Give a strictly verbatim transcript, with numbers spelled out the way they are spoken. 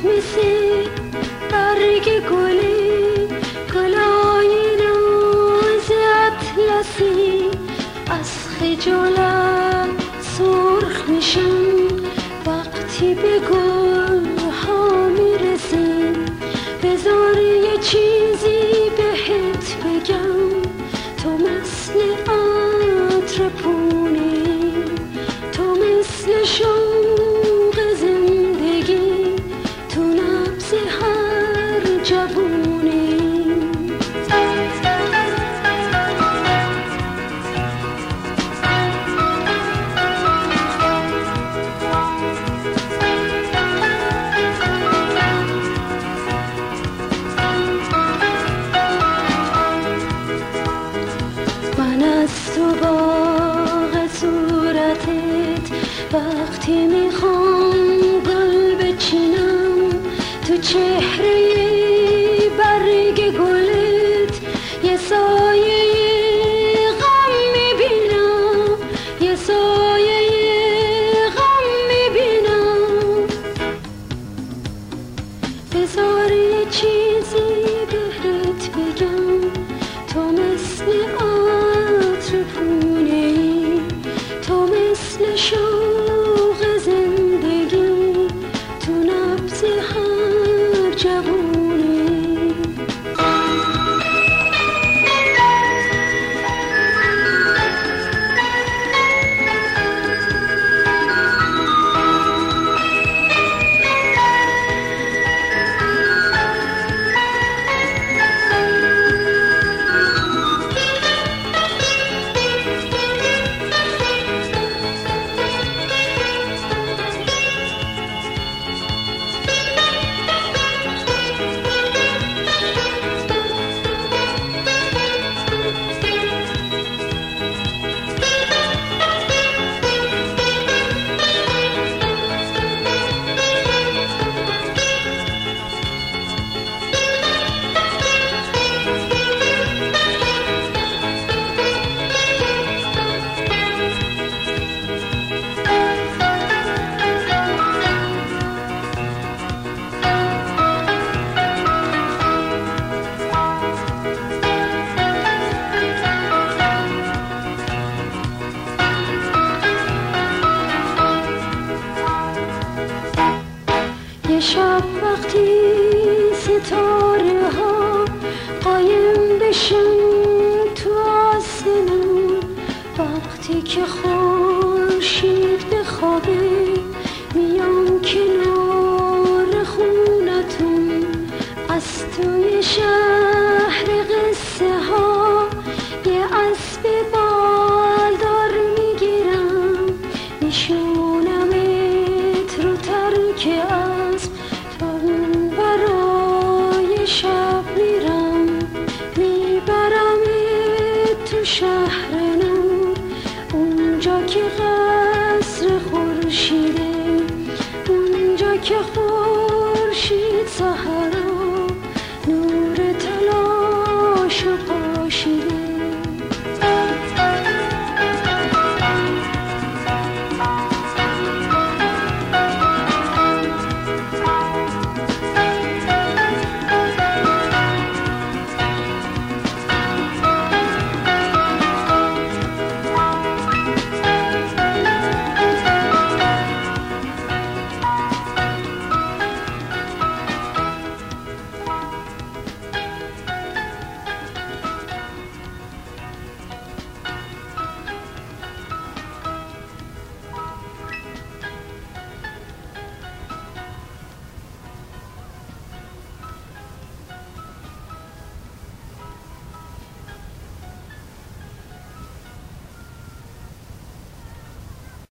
مثل برگ گلی، گلای ناز اطلسی، از خجالت سرخ میشم وقتی به گلها میرسیم. بذار یه چیزی بهت بگم، تو مثل عطر پونی، تو مثل شوق زندگی، تو نبض هر جوونی. من از تو باغ صورتت وقتی میخوام گل بچینم، تو چهره برگ گلت یه سایه غم میبینم، یه سایه غم میبینم. بذار یه چیزی بهت بگم، تو مثل عطر پونه، تو مثل شوق زندگی، تو نبض هر جوونی. یه شب وقتی ستاره ها قایم بشن تو آسمون، وقتی که خورشید بخوابه میام کنار خونتون، از توی شهر قصه ها یه اسب بالدار میگیرم، میشونمت رو ترک اسب تا اون برای شب میرم، میبرمت تو شهر نور، اونجا که قصر خورشیده، اونجا که خورشید سحر